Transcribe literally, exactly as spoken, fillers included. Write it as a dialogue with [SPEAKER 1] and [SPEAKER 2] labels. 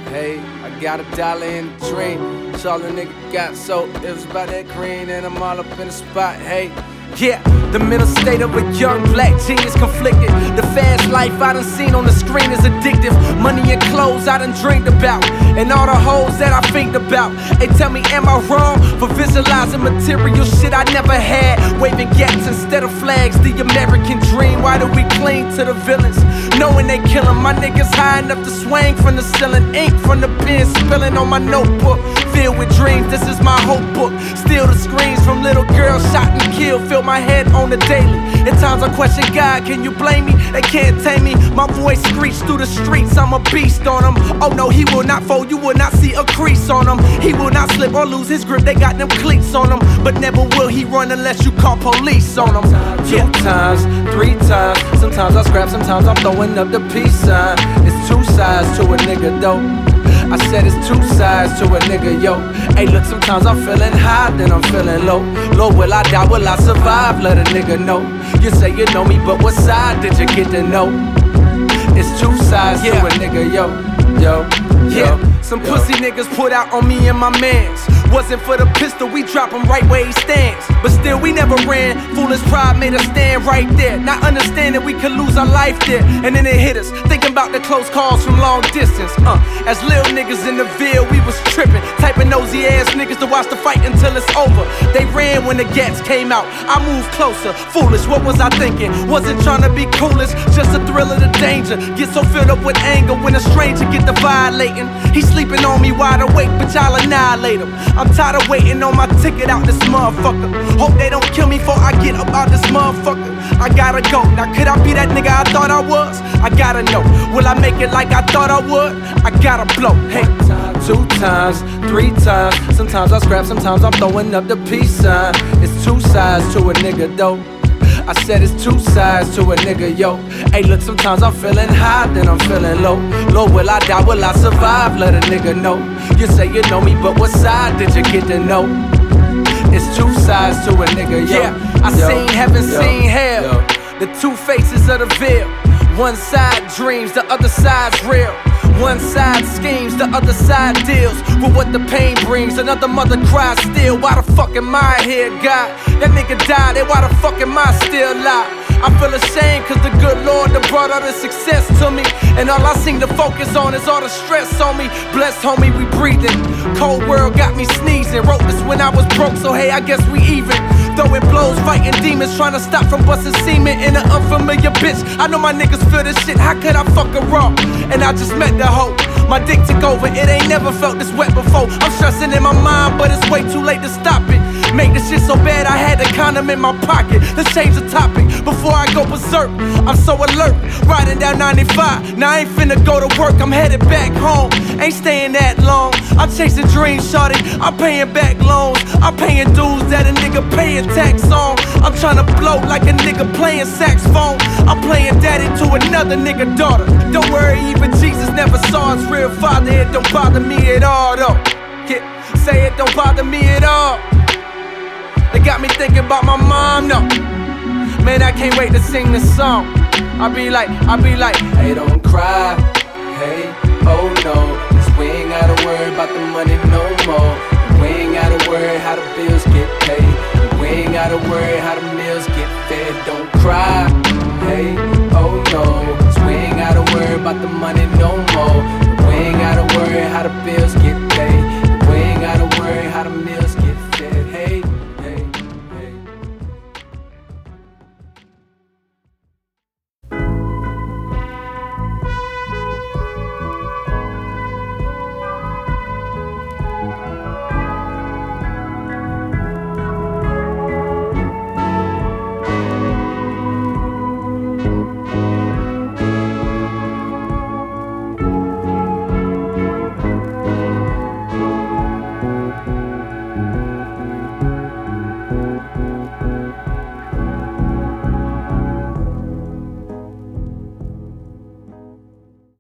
[SPEAKER 1] Hey, I got a dollar in the dream. That's all a nigga got, so it was about that green, and I'm all up in the spot. Hey, yeah, the mental state of a young black genius conflicted. The fast life I done seen on the screen is addictive. Money and clothes I done dreamed about, and all the hoes that I think about. They tell me, am I wrong for visualizing material shit I never had? Waving gats instead of flags, the American dream. Why do we cling to the villains, knowing they killing my niggas high enough to swing from the ceiling? Ink from the pen spilling on my notebook, filled with dreams. This is my hope book. Still the screams from little girls shot and killed fill my head on the daily. At times I question God, can you blame me? They can't tame me. My voice screeched through the streets, I'm a beast on them. Oh no, he will not fold, you will not see a crease on him. He will not slip or lose his grip, they got them cleats on him. But never will he run unless you call police on him. Two times, three times, sometimes I scrap, sometimes I'm throwing up the peace sign. It's two sides to a nigga though. I said it's two sides to a nigga, yo. Hey, look, sometimes I'm feeling high, then I'm feeling low. Low, will I die, will I survive? Let a nigga know. You say you know me, but what side did you get to know? It's two sides yeah. to a nigga, yo, yo, yeah. Yo. Some yo. pussy niggas put out on me and my mans. Wasn't for the pistol, we drop him right where he stands. But still, we never ran. Foolish pride made us stand right there, not understanding we could lose our life there. And then it hit us, thinking about the close calls from long distance. Uh, as little niggas in the Ville, we was tripping, typing nosy ass niggas to watch the fight until it's over. They ran when the gats came out, I moved closer. Foolish, what was I thinking? Wasn't trying to be coolest, just the thrill of the danger. Get so filled up with anger when a stranger get the violating. He sleeping on me wide awake, but y'all annihilate him. I'm tired of waiting on my ticket out this motherfucker. Hope they don't kill me before I get up out this motherfucker. I gotta go, now could I be that nigga I thought I was? I gotta know, will I make it like I thought I would? I gotta blow, hey. Two times, three times, sometimes I scrap, sometimes I'm throwing up the peace sign. It's two sides to a nigga though. I said it's two sides to a nigga, yo. Hey, look, sometimes I'm feeling high, then I'm feeling low. Low, will I die, will I survive? Let a nigga know. You say you know me, but what side did you get to know? It's two sides to a nigga, yo. Yeah, I yo, seen heaven, yo, seen hell, yo. The two faces of the veil. One side dreams, the other side's real. One side schemes, the other side deals with what the pain brings. Another mother cries still, why the fuck am I here, God? That nigga died, and why the fuck am I still alive? I feel ashamed cause the good Lord done brought all the success to me, and all I seem to focus on is all the stress on me. Blessed homie, we breathing. Cold world got me sneezing. Wrote this when I was broke, so hey, I guess we even. Throwing blows, fighting demons, trying to stop from busting semen in an unfamiliar bitch. I know my niggas feel this shit, how could I fuck her up? And I just met the hoe. My dick took over, it ain't never felt this wet before. I'm stressing in my mind, but it's way too late to stop it. Make this shit so bad, I had a condom in my pocket. Let's change the topic before I go berserk. I'm so alert, riding down ninety-five. Now I ain't finna go to work, I'm headed back home. Ain't staying that long, I'm chasing dreams, shorty. I'm paying back loans, I'm paying dues that a nigga paying tax on. I'm tryna blow like a nigga playing saxophone. I'm playing daddy to another nigga daughter. Don't worry, even Jesus never saw his real father. It don't bother me at all though. Yeah, say it don't bother me at all. They got me thinking about my mom, no. Man, I can't wait to sing this song. I be like, I be like, hey, don't cry, hey, oh no. Cause we ain't gotta worry about the money no more. We ain't gotta worry how the bills get paid. We ain't gotta worry how the meals get fed. Don't cry, hey, oh no.